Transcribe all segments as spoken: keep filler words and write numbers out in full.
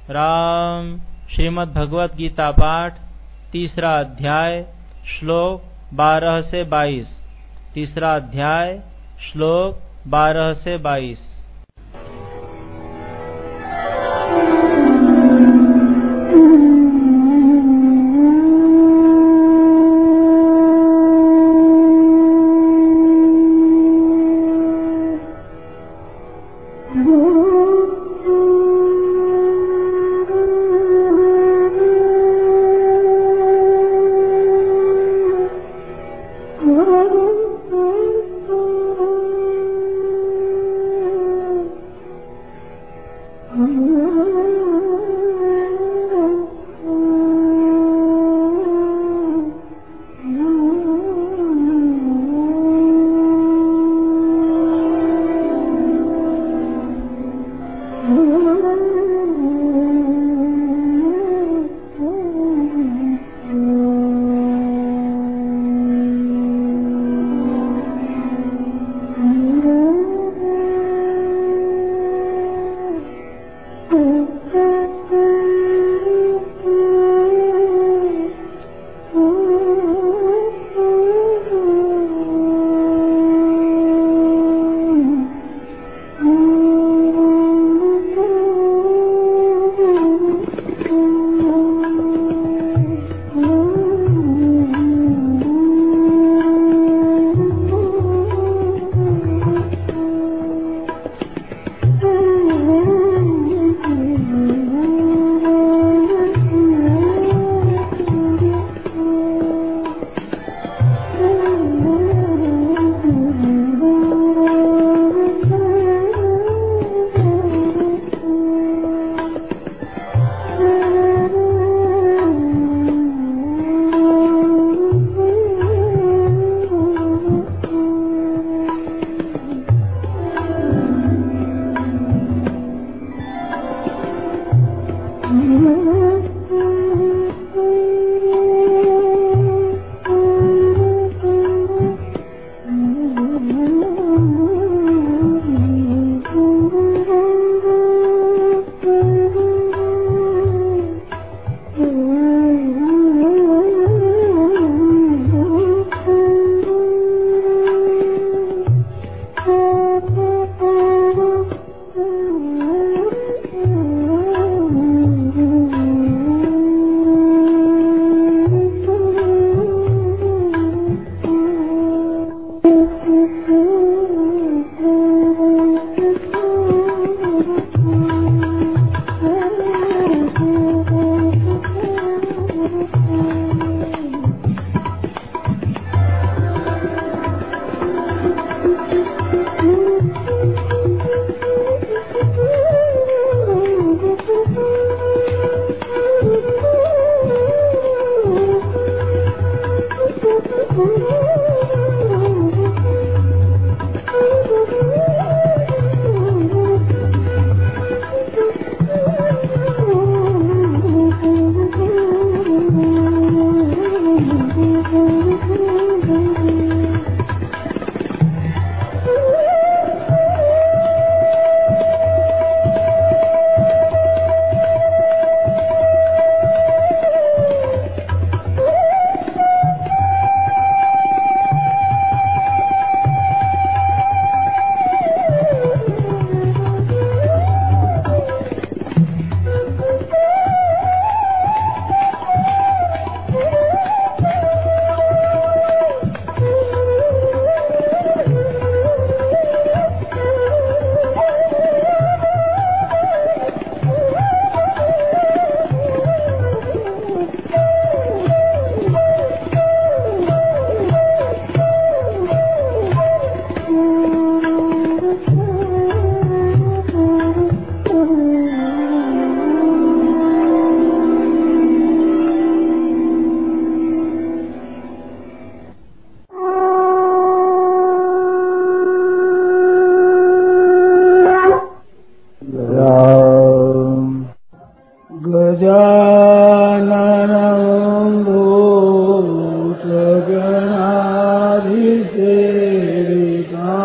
राम। श्रीमद् भगवत गीता पाठ तीसरा अध्याय श्लोक बारह से बाईस। तीसरा अध्याय श्लोक बारह से बाईस।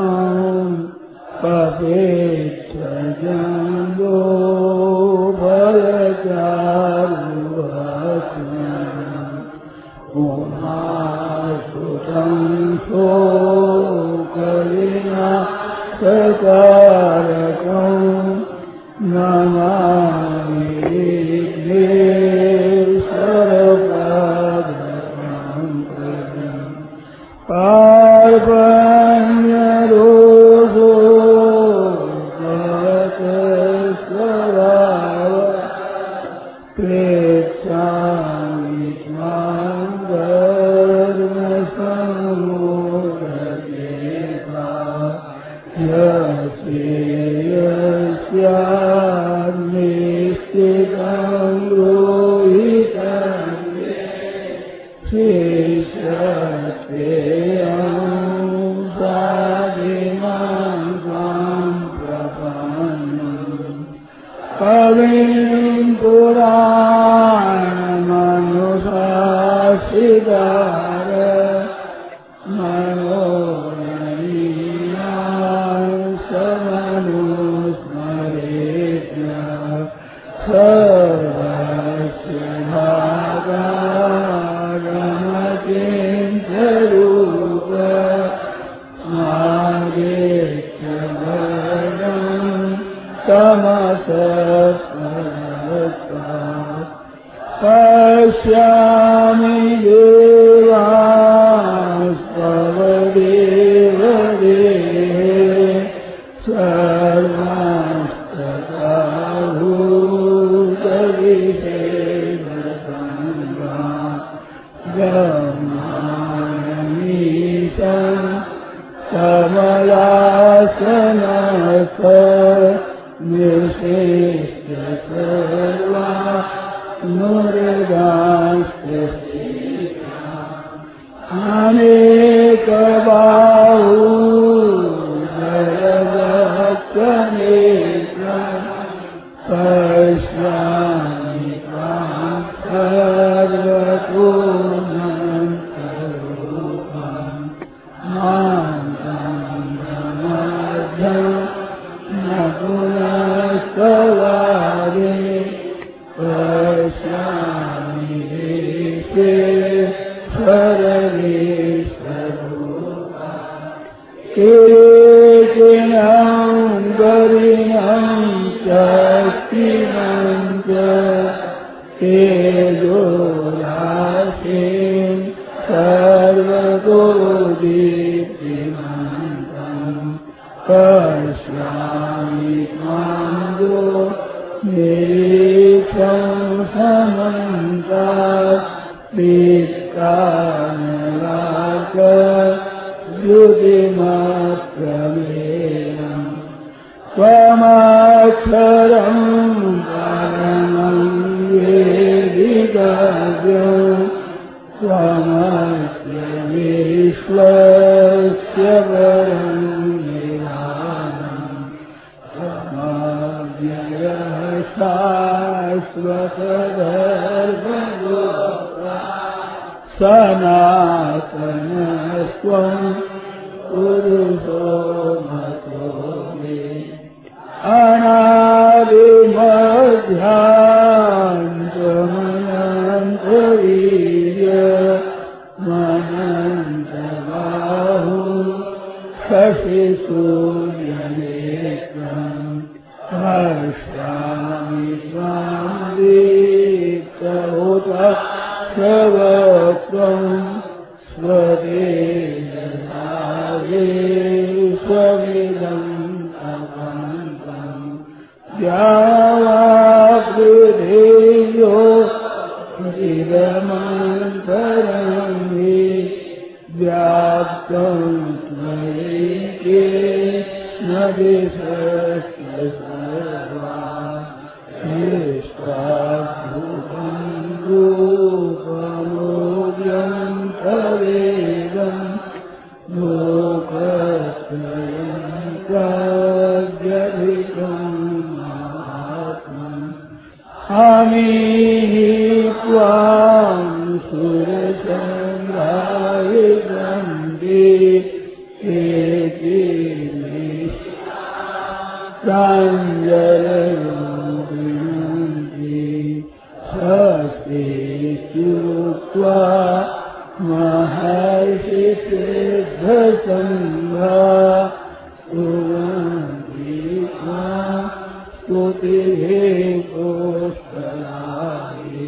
पवित्र जंगो भरत Pranjalayo पुष्कराणि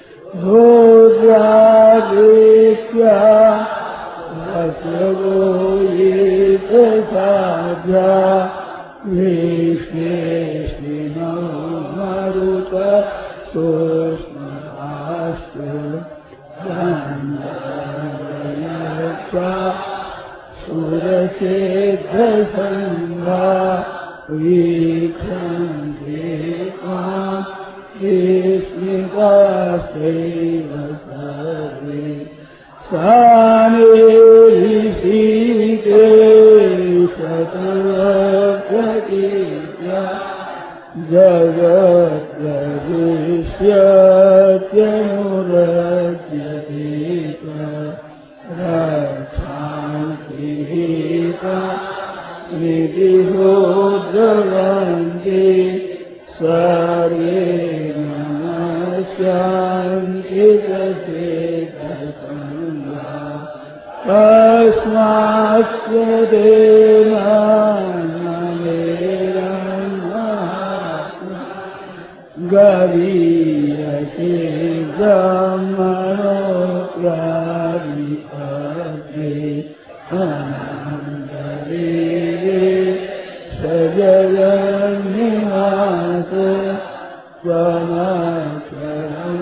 रुद्रादित्या वसवो ये प्रसाद्या विश्वेश्विनो मरुत सोष्मभास्य गन्धर्वयक्षा सुरसेद्धसङ्घा वीक्षन्ते त्वां विस्मिताश्चैव सर्वे सानेहिषीकेशतरप्रतीत्या जगद्प्रविश्यत्यनुरज्यते रक्षांसि गीता विधिहोद्रवन्ति सर्वे नमस्यान्ति तस्मात्स्य गरीयसे ब्रह्मणो प्राणिपते अनन्तवीरे सजगन्निवास त्वमक्षरं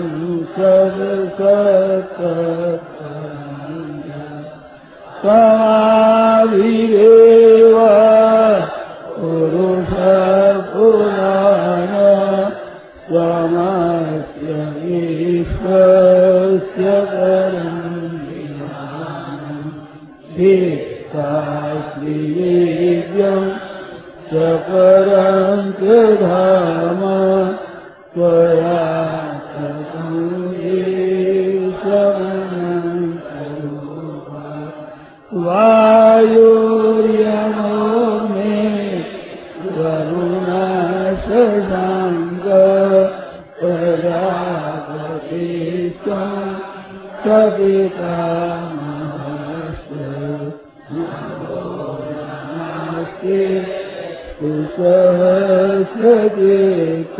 सदसत्तरं त्वमाविरेव पुरुषपुराण त्वमस्य विश्वस्य परं विधानं धिक्कास्मि वेद्यं च परं च धाम त्वया ततं ईशमनन्तरूपा वायुर्यमो मे वरुणशशाङ्क प्रजापति त्वं पितामहस्य नमस्ते कुशलस्येक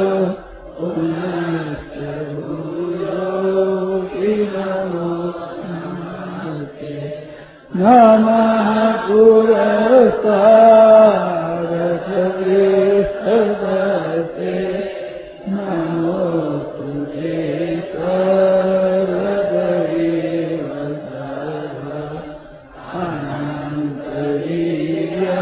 पुनश्च भूयोऽपि नमो नमस्ते नमः पुरस्तादसदस्ते नमोस्तुते सर्वदेव सर्व अनन्तवीर्या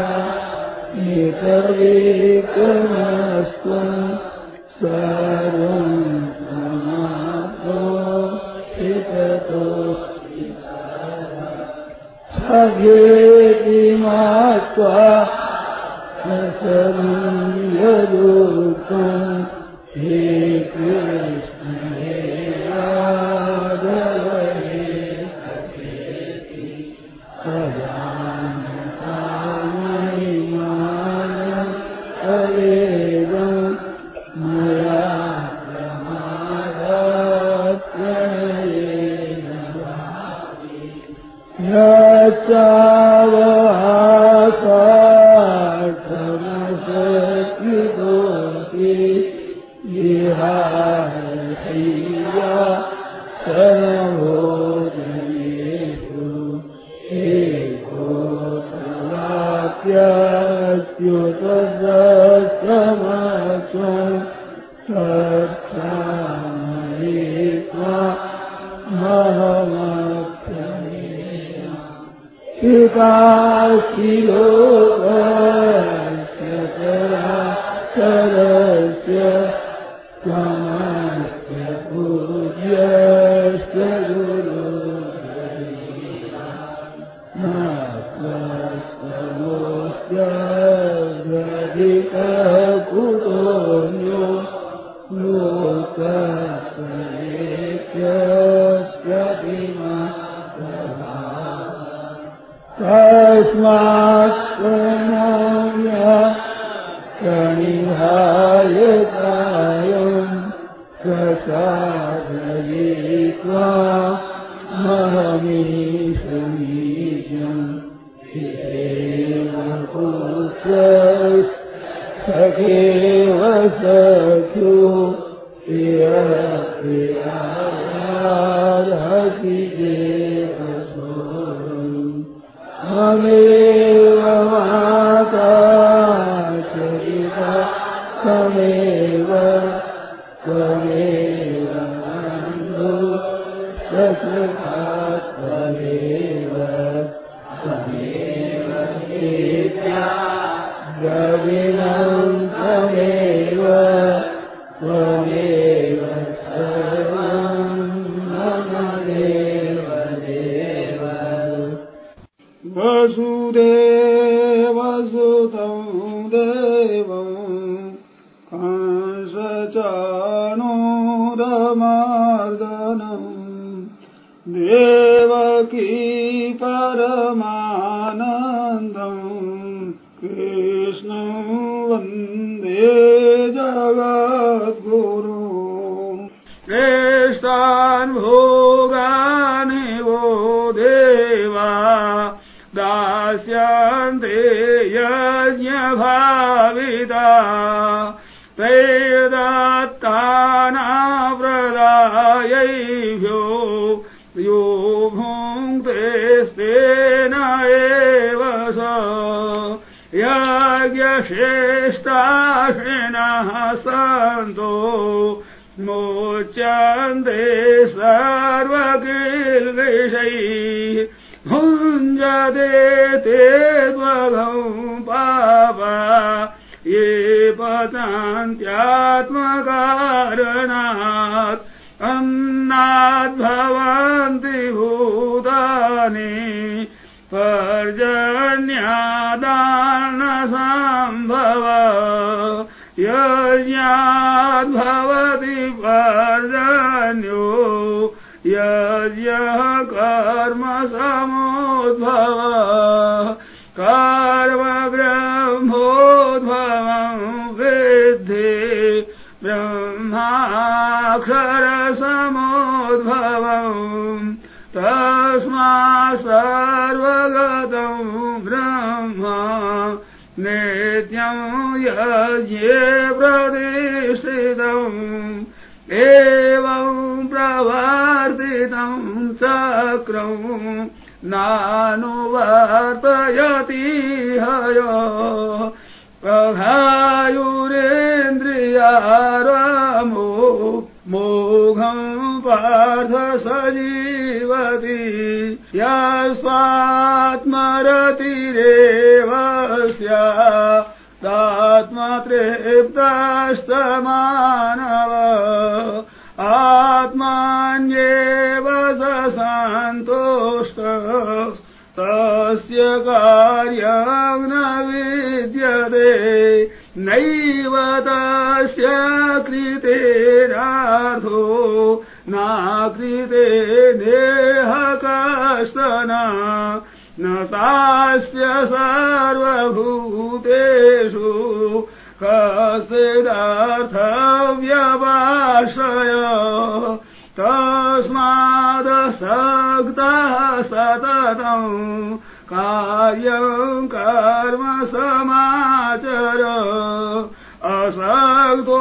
नितर्विक्रमस्त्वं सर्वं समाप्तो हिततो सखेति मात्वा ससंयदुःखं हे कृष्ण हे राघव हे सखेति अजानता महिमानं तवेदं मया प्रमादात् प्रणयेन यच्चावहासार्थमशक्तितोऽपि विहारशय्या सर्वभूतेषु एकोऽप्यच्युतसहस्रमस्वं तत्क्षामये त्वामहमप्यमेव पितासि लोकस्य चराचरस्य त्वमस्य पूज्यश्च गुरुर्गरीया न त्वस्मोऽस्त्यधिककुतोऽन्यो लोकत्रयेऽप्यप्रतिमा तस्मात् प्रणम्य प्रणिधाय कायं प्रसादये त्वामहमीशमीजं हितेव पुत्रः सखेव सख्यो प्रिया प्रियायार्हसि देवसोऽहम् ममेव माता च पिता त्वमेव त्वमेव बन्धुः सखा त्वमेव त्वमेव विद्या द्रविणं त्वमेव त्वमेव सर्वं मम देव देव वसुदेवसुतं देवं कंसचाणूरमर्दनम् देवकी परमानन्दम् कृष्णं वन्दे जगद्गुरुम् श्रेष्ठान् भोगान् वो देवा दास्यन्ते यज्ञभाविता तैर्दत्तानाप्रदायैभ्यो यो भुङ्क्तेस्तेन एव स यज्ञश्रेष्ठाश्रिनः सन्तो मोच्यन्ते सर्वकिल्बिषैः भुञ्जते ते द्वघं पापा ये पतन्त्यात्मकारणात् अन्नाद्भवन्ति भूतानि पर्जन्यादानसम्भव यज्ञाद्भवति पर्जन्यो यज्ञः कर्म समुद्भव कर्म ब्रह्मोद्भवं विद्धि ब्रह्माक्षरसमुद्भवम् तस्मात् सर्वगतं ब्रह्म नित्यं यज्ञे प्रतिष्ठितम् एवं प्रवर्तितं चक्रम् नानुवर्तयति हयो अघायुरेन्द्रियारामो मोघं पार्थ सजीवति यस्वात्मरतिरेव स्यादात्मतृप्तस्तमानव आत्मान्येव स सन्तुष्टः तस्य कार्यं न विद्यते नैव तस्य कृतेनार्थो नाकृते नेह कश्चन न सास्य सर्वभूतेषु कश्चिदर्थव्यपाश्रय तस्मादसक्तः सततं कार्यं कर्म समाचर असक्तो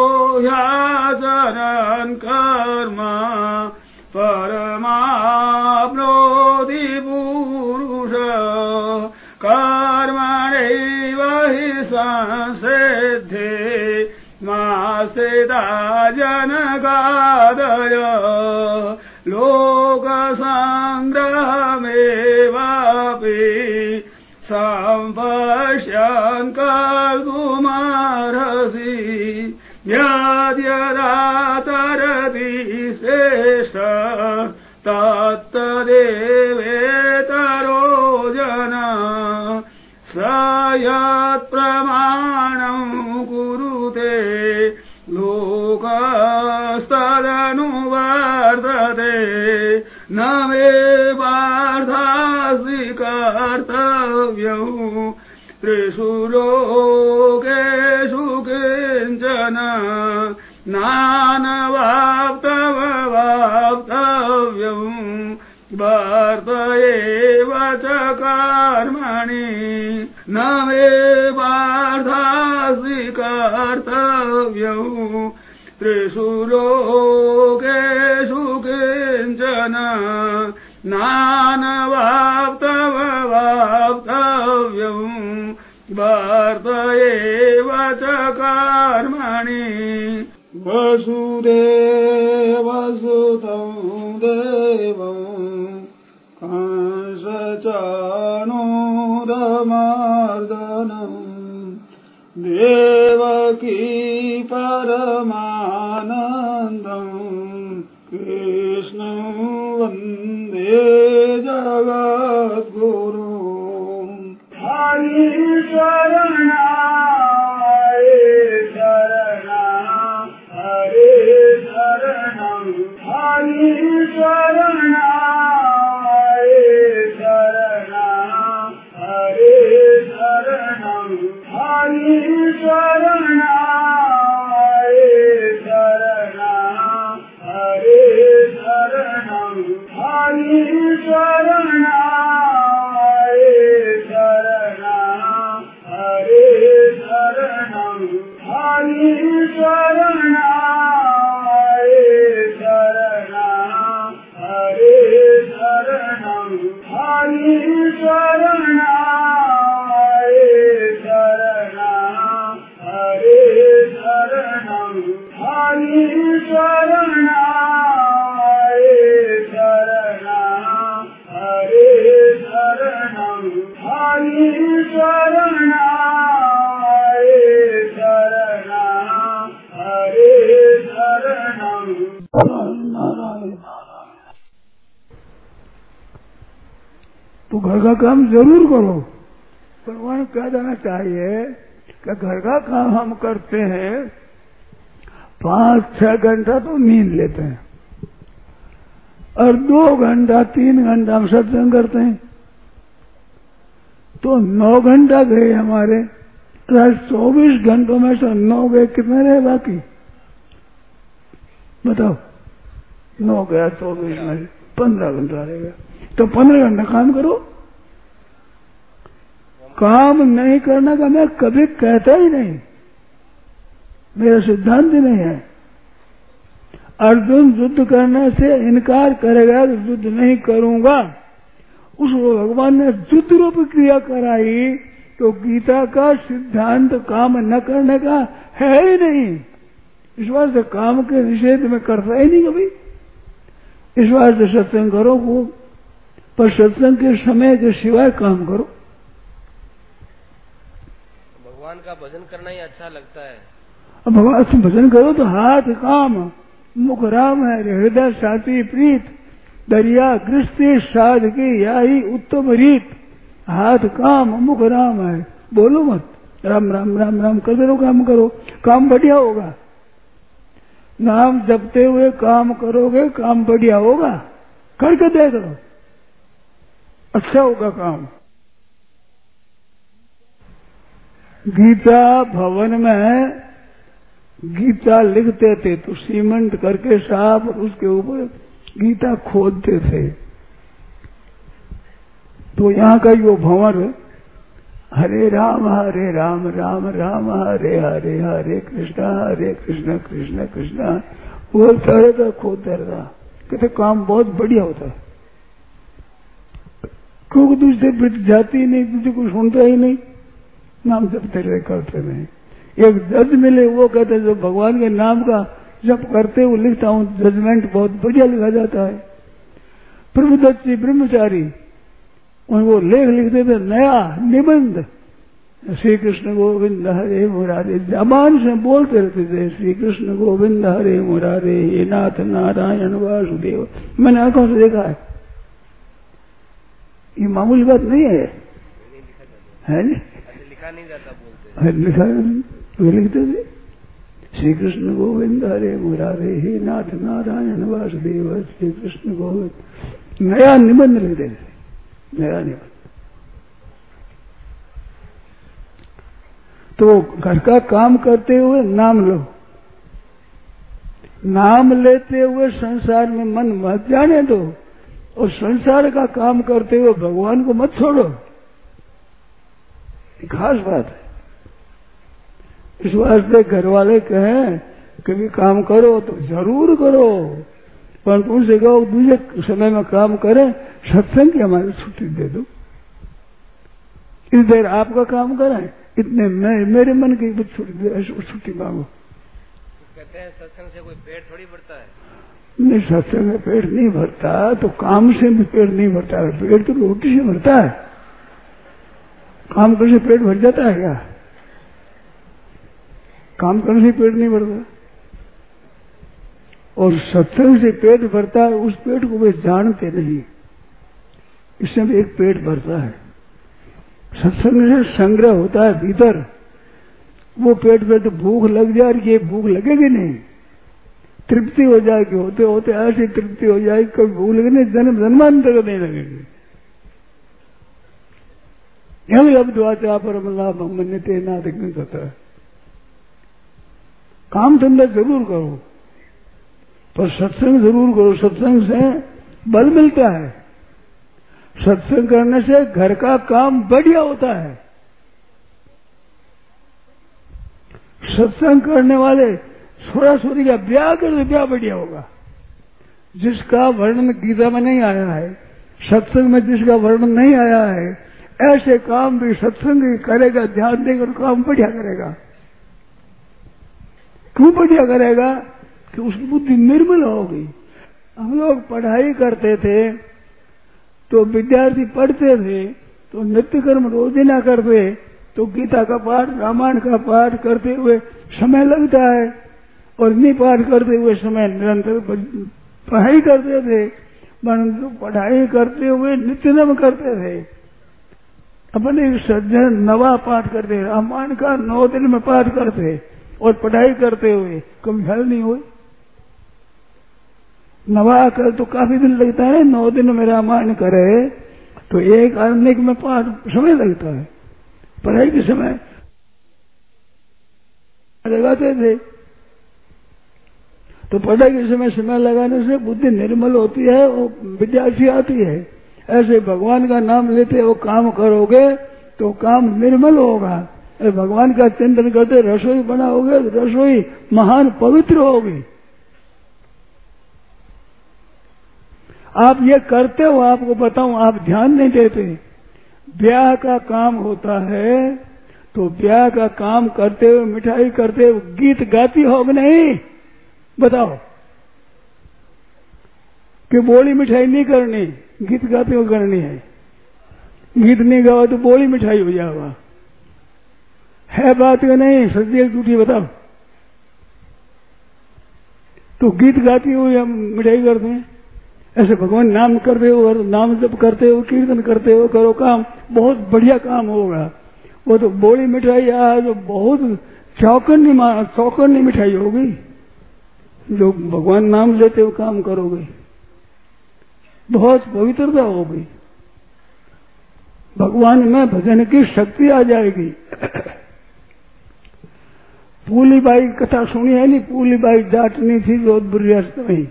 ह्याचरन् कर्म परमाप्नोति पुरुष कर्मणैव हि संसिद्धे मास्थिता जनकादय लोकसङ्ग्रहमेवापि सम्पश्यन् कर्तुमर्हसि यद्यदातरति श्रेष्ठ तत्तदेवेतरो जन स यत्प्रमाणं कुरुते लोकस्तदनुवर्तते न मे पार्थास्ति कर्तव्यम् त्रिषु लोकेषु किञ्चन नानवाप्तमवाप्तव्यम् वर्त एव च कर्मणि न मे पार्थासि कर्तव्यम् त्रिषु लोकेषु किञ्चन नानवाप्तमवाप्तव्यम् वर्त एव च कर्मणि वसुदेवसुतं देवम् कंसचाणूरमर्दनम् देवकी परमानन्दम् कृष्णं वन्दे जगद्गुरुम् हरि शरणाय शरणं हरे शरणं हरि शरणाय शरणं हरे शरणं हरि शरणाय शरणं हरे शरणं हरि शरणाय शरणं हरे शरणं हरि शरणाय शरणं हरे शरणं हरि शरणाय शरणं हरे शरणं हरि शरणाय शरणं हरे शरणं हरि शरणाय शरणं हरे शरणं नारायण। तो घर का काम जरूर करो। भगवान कह देना चाहिए कि घर का काम हम करते हैं, पांच छह घंटा तो नींद लेते हैं और दो घंटा तीन घंटा हम सत्संग करते हैं, तो नौ घंटा गए हमारे। चौबीस घंटों में से नौ गए, कितने रहे बाकी बताओ? नौ गया चौबीस में पंद्रह घंटा रहेगा, तो पंद्रह घंटा काम करो। काम नहीं करने का मैं कभी कहता ही नहीं, मेरा सिद्धांत ही नहीं है। अर्जुन युद्ध करने से इनकार करेगा तो युद्ध नहीं करूंगा, उसको भगवान ने युद्ध रूप क्रिया कराई, तो गीता का सिद्धांत काम न करने का है ही नहीं। इस बार से काम के निषेध में करता ही नहीं कभी। इस बार से सत्संग करो खूब, पर सत्संग के समय के सिवाय काम करो। भगवान का भजन करना ही अच्छा लगता है। अब भगवान से भजन करो तो हाथ काम, मुख राम है, हृदय साची प्रीत, दरिया गृष्टि साध की यही उत्तम रीत। हाथ काम मुख राम है, बोलो मत, राम राम राम राम करते रहो, काम करो, काम बढ़िया होगा। नाम जपते हुए काम करोगे, काम बढ़िया होगा। करके देख लो, अच्छा होगा काम। गीता भवन में गीता लिखते थे तो सीमेंट करके साफ उसके ऊपर गीता खोदते थे। तो यहाँ का वो भवन हरे राम हरे राम राम राम हरे हरे हरे कृष्णा हरे कृष्णा कृष्णा कृष्णा बोलता रहता, खोदता रहता। कहते काम बहुत बढ़िया होता है, क्योंकि तुझसे बिट जाती नहीं, तुझे कुछ सुनता ही नहीं, नाम जपते रहे करते नहीं। एक जज मिले, वो कहते जो भगवान के नाम का जप करते हुए लिखता हूँ, जजमेंट बहुत बढ़िया लिखा जाता है। प्रभुदत्त जी ब्रह्मचारी वो लेख लिखते थे, नया निबंध, श्री कृष्ण गोविंद हरे मुरारे, जबान से बोलते रहते थे, श्री कृष्ण गोविंद हरे मुरारे, हे नाथ नारायण वासुदेव। मैंने आंखों से देखा है, ये मामूली बात नहीं है, है नहीं? लिखा नहीं जाता, बोलते लिखा वे लिखते थे, श्री कृष्ण गोविंद हरे मुरारे, हे नाथ नारायण वासुदेव, श्री कृष्ण गोविंद। नया निबंध लिखते थे, नया निबंध। तो घर का काम करते हुए नाम लो, नाम लेते हुए संसार में मन मत जाने दो, और संसार का काम करते हुए भगवान को मत छोड़ो। खास बात है। इस वास्ते घर वाले कहें कि भी काम करो तो जरूर करो, पर उनसे कहो दूसरे समय में काम करें, सत्संग की हमारी छुट्टी दे दो। इस देर आपका काम करें, इतने मैं मेरे मन की छुट्टी मांगो। कहते हैं सत्संग से कोई पेट थोड़ी भरता है। नहीं, सत्संग में पेट नहीं भरता तो काम से भी पेट नहीं भरता है। पेट तो रोटी से भरता है, काम करने से पेट भर जाता है क्या? काम करने से पेट नहीं भरता। और सत्संग से पेट भरता है, उस पेट को वे जानते नहीं, इससे भी एक पेट भरता है। सत्संग से संग्रह होता है भीतर, वो पेट पे तो भूख लग जाए, ये भूख लगेगी नहीं, तृप्ति हो जाएगी, होते होते ऐसी तृप्ति हो जाएगी कभी भूख लगेगी, जन्म जन्मांतर नहीं लगेगी। यही अब द्वाचा परम लाभ मन्यते नाथ होता है। काम धंधा जरूर करो, पर सत्संग जरूर करो। सत्संग से बल मिलता है, सत्संग करने से घर का काम बढ़िया होता है। सत्संग करने वाले छोरा छोरी का ब्याह कर दे, ब्याह बढ़िया होगा। जिसका वर्णन गीता में नहीं आया है, सत्संग में जिसका वर्णन नहीं आया है, ऐसे काम भी सत्संग करेगा, ध्यान देकर काम बढ़िया करेगा। क्यों बढ़िया करेगा? कि उसकी बुद्धि निर्मल होगी। हम लोग पढ़ाई करते थे तो विद्यार्थी पढ़ते थे तो नित्य कर्म रोजिना करते, तो गीता का पाठ, रामायण का पाठ करते हुए समय लगता है, और नहीं पाठ करते हुए समय निरंतर पढ़ाई करते थे। परंतु पढ़ाई करते हुए नित्य नव करते थे, अपने सज्जन नवा पाठ करते, रामायण का नौ दिन में पाठ करते, और पढ़ाई करते हुए कभी हल नहीं हुई। नवा कर तो काफी दिन लगता है, नौ दिन में रामायण करे तो एक आदमी में पाठ समय लगता है। पढ़ाई के समय लगाते थे, तो पढ़ाई के समय समय लगाने से बुद्धि निर्मल होती है, वो विद्यार्थी आती है। ऐसे भगवान का नाम लेते वो काम करोगे तो काम निर्मल होगा। भगवान का चिंतन करते रसोई बनाओगे तो रसोई महान पवित्र होगी। आप ये करते हो, आपको बताऊं, आप ध्यान नहीं देते। ब्याह का काम होता है तो ब्याह का काम करते हुए, मिठाई करते हुए गीत गाती हो कि नहीं? बताओ कि बोली मिठाई नहीं करनी, गीत गाते हुए करनी है। गीत नहीं गाओ तो बोली मिठाई हो जाएगा, है बात या नहीं? सच्ची एक झूठी बताओ। तो गीत गाती हुई हम मिठाई करते हैं। ऐसे भगवान नाम करते हो, नाम जप करते हो, कीर्तन करते हो, करो काम, बहुत बढ़िया काम होगा। वो तो बोली मिठाई आज तो बहुत चौकन्नी चौकन्नी मिठाई होगी। जो भगवान नाम लेते हो काम करोगे, बहुत पवित्रता होगी, भगवान में भजन की शक्ति आ जाएगी। पूली बाई कथा सुनी है नहीं? पूली बाई जाटनी थी जोधपुर रियासत में,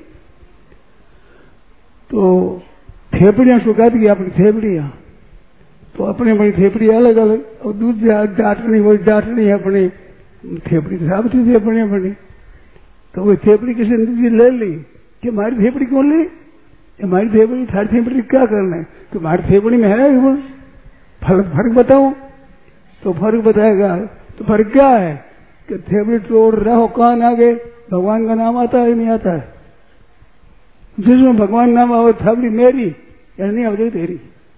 तो थेपड़ियां सुखाती अपनी थेपड़ियां, तो अपनी अपनी थेपड़ी अलग अलग, और दूसरी जाटनी वो जाटनी अपनी थेपड़ी साबती थी अपनी अपनी। तो वो थेपड़ी किसी ने दूसरी ले ली कि हमारी थेपड़ी कौन ली? हमारी थेपड़ी, थारी थेपड़ी क्या करना है? तो हमारी थेपड़ी में है वो फर्क फर्क बताओ। तो फर्क बताएगा, तो फर्क क्या है कि थेपड़ी तोड़ रहो कान आगे, भगवान का नाम आता है नहीं आता है? जिसमें भगवान नाम आवे थेपड़ी मेरी या नहीं आवे तेरी,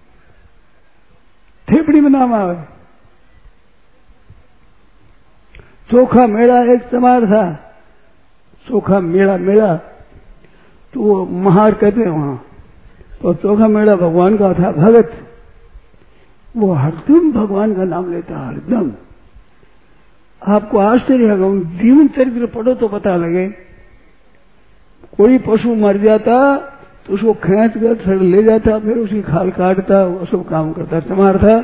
थेपड़ी में नाम आवे। चोखा मेला एक चमार था, चोखा मेला मेला तो वो महार कहते हैं वहां। तो चोखा मेला भगवान का था भगत, वो हरदम भगवान का नाम लेता, हरदम। आपको आश्चर्य होगा, जीवन चरित्र पढ़ो तो पता लगे। कोई पशु मर जाता तो उसको खींच कर ले जाता, फिर उसकी खाल काटता, वो सब काम करता, चमार था।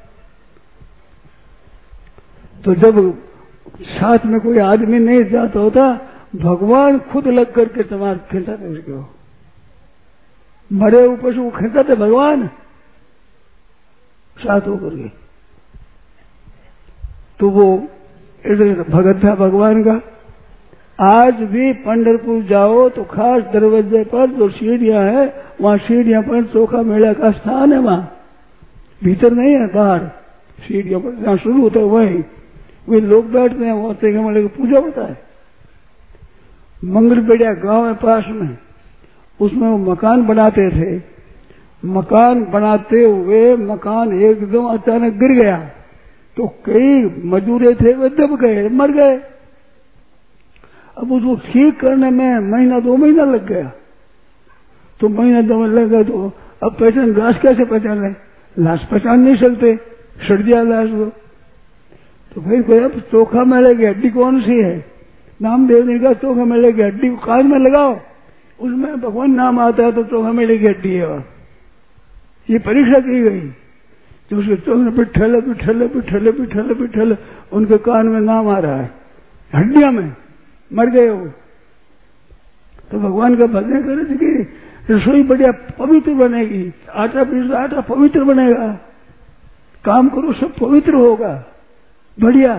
तो जब साथ में कोई आदमी नहीं जाता होता, भगवान खुद लग करके चमार खींचाते उसको, मरे हुए पशु को खींचाते भगवान साथ होकर के। तो वो भगत था भगवान का। आज भी पंढरपुर जाओ तो खास दरवाजे पर जो सीढ़ियां है वहां सीढ़ियां पर चोखा मेला का स्थान है, वहां भीतर नहीं है, बाहर सीढ़ियों पर जहां शुरू होता है वही वे लोग बैठते हैं, वहां चोखे मेले की पूजा होता है। मंगलबेड़िया गांव है पास में, उसमें वो मकान बनाते थे। मकान बनाते हुए मकान एकदम अचानक गिर गया तो कई मजूरे थे वे दब गए, मर गए। अब उसको ठीक करने में महीना दो महीना लग गया। तो महीना दो महीना लग गया तो अब पहचान लाश कैसे पहचाने, लाश पहचान नहीं सकते, सड़ गया लाश वो। तो फिर कोई अब चोखा मेले की हड्डी कौन सी है, नामदेव ने कहा चोखा मेले की हड्डी को कान में लगाओ, उसमें भगवान नाम आता है तो चोखा मेले की हड्डी है। ये परीक्षा की गई तो उसके चोखे पिठल पिठल पिठल पिठल पिठल उनके कान में नाम आ रहा है, हड्डियां में मर गए वो। तो भगवान का भजन करे कि रसोई बढ़िया पवित्र बनेगी, आटा पीस आटा पवित्र बनेगा, काम करो सब पवित्र होगा, बढ़िया।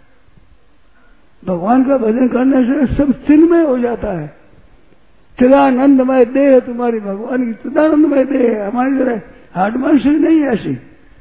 भगवान का भजन करने से सब चिन्मय हो जाता है। चिदानंदमय देह तुम्हारी, भगवान की चिदानंदमय देह है, हमारी तरह हार्ड मानसिक नहीं है ऐसी।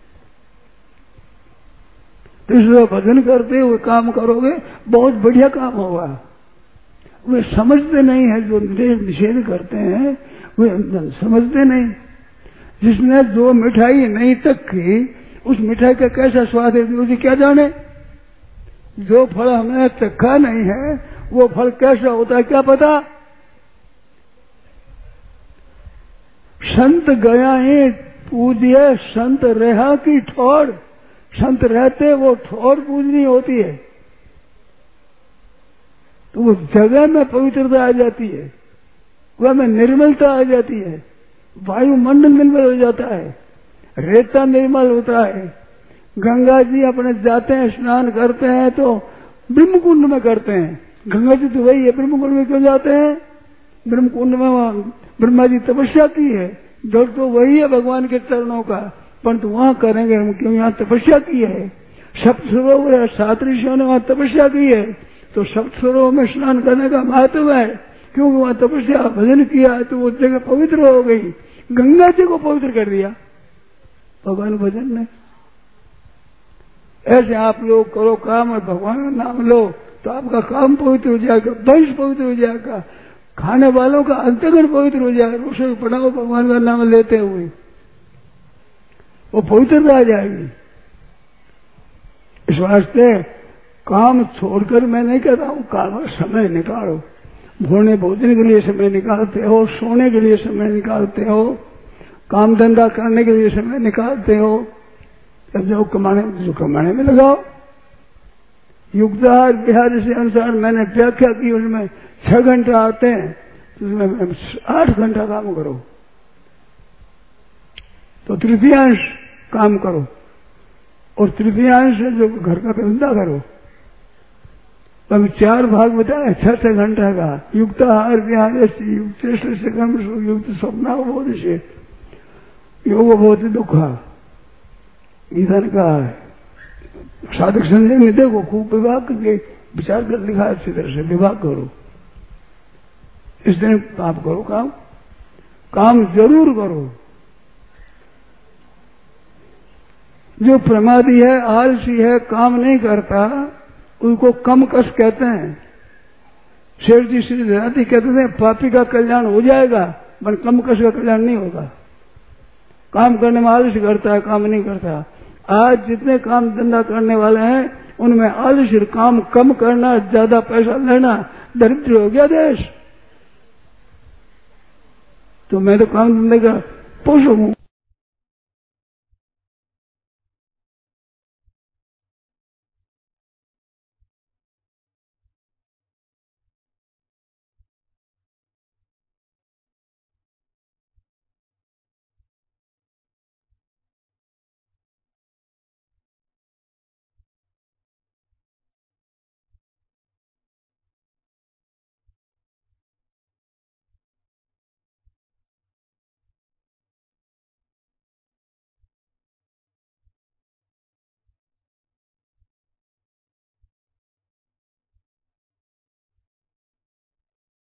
तो इसलिए भजन करते हुए काम करोगे बहुत बढ़िया काम होगा। वे समझते नहीं है, जो निषेध करते हैं वे समझते नहीं। जिसने जो मिठाई नहीं चखी उस मिठाई का कैसा स्वाद है उसे क्या जाने। जो फल हमने चखा नहीं है वो फल कैसा होता है क्या पता। संत गया ही पूजिए संत रहा की ठोर, संत रहते वो ठोर पूजनी होती है तो उस जगह में पवित्रता आ जाती है, वह में निर्मलता आ जाती है, वायुमंडल निर्मल हो जाता है, रेता निर्मल होता है। गंगा जी अपने जाते हैं स्नान करते हैं तो ब्रह्मकुंड में करते हैं, गंगा जी तो वही है, ब्रह्मकुंड में क्यों जाते हैं, ब्रह्मकुंड में ब्रह्मा जी तपस्या की है, जल तो वही है भगवान के चरणों का, परंतु वहां करेंगे हम क्यों, यहाँ तपस्या की है। सप्त सरोवर है, सात ऋषियों ने वहां तपस्या की है तो सप्त सरोवर में स्नान करने का महत्व है, क्योंकि वहां तपस्या भजन किया तो वो जगह पवित्र हो गई। गंगा जी को पवित्र कर दिया भगवान भजन ने। ऐसे आप लोग करो काम और भगवान का नाम लो तो आपका काम पवित्र हो जाएगा, वंश पवित्र हो जाएगा, खाने वालों का अंतर्गण पवित्र हो जाएगा। रसोई बनाओ भगवान का नाम लेते हुए वो पवित्रता आ जाएगी। इस वास्ते काम छोड़कर मैं नहीं कहता हूं, काम समय निकालो, भोजन भोजन के लिए समय निकालते हो, सोने के लिए समय निकालते हो, काम धंधा करने के लिए समय निकालते हो, तब जो कमाने जो कमाने में लगाओ। युक्ताहार बिहार से अनुसार मैंने व्याख्या की, उसमें छह घंटा आते हैं तो उसमें आठ घंटा काम करो तो तृतीयांश काम करो और तृतीयांश जो घर का धंधा करो। अब चार भाग बताए छह छह घंटा का। युक्ताहार बिहार युक्त से कर्म युक्त स्वप्ना बोध से योग बहुत दुखा गीता ने कहा है। साधक संजय में देखो खूब विवाह करके विचार कर लिखा है, अच्छी तरह से विवाह करो, इस दिन आप करो काम, काम जरूर करो। जो प्रमादी है, आलसी है, काम नहीं करता, उनको कम कस कहते हैं। शेर जी श्री धराती कहते थे पापी का कल्याण हो जाएगा पर कम कस का कल्याण नहीं होगा। काम करने में आलस्य करता है, काम नहीं करता। आज जितने काम धंधा करने वाले हैं उनमें आलस्य, काम कम करना, ज्यादा पैसा लेना, दरिद्र हो गया देश। तो मैं तो काम धंधे का पोषक हूं।